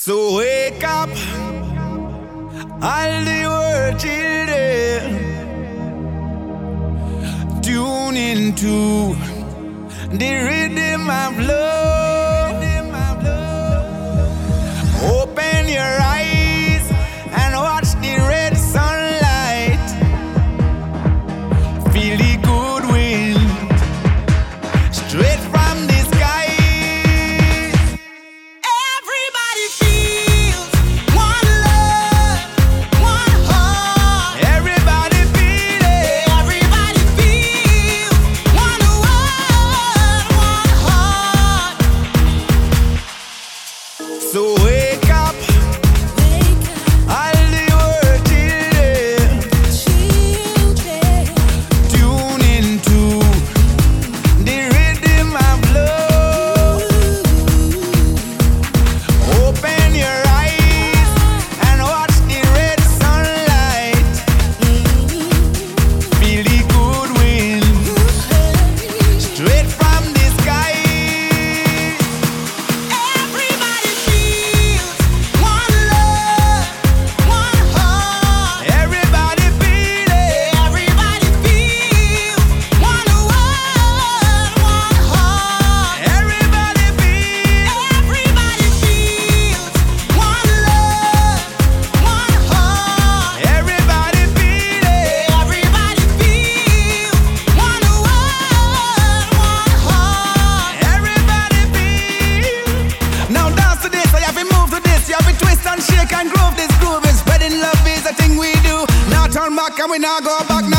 So wake up, all the world children, tune into the rhythm of love. Open your eyes and watch the red sunlight. Feel the good wind straight from the sky. Everybody feels one love, one heart. Everybody feel it. Everybody feels one world, one heart. So wake up, all the world children, tune into the rhythm of love. Open your eyes and watch the red sunlight. Feel the good wind straight from the sky. Everybody feels one love, one heart. Everybody feel it. Everybody feels one world, one heart. Everybody feels. Everybody feels one love, one heart. Everybody feel it. Everybody feels one world, one heart. Everybody feel. Now dance to this, so you have to move to this. You have to twist and shake and groove. This groove is spreading love is a thing we do. Now turn back and we now go back now.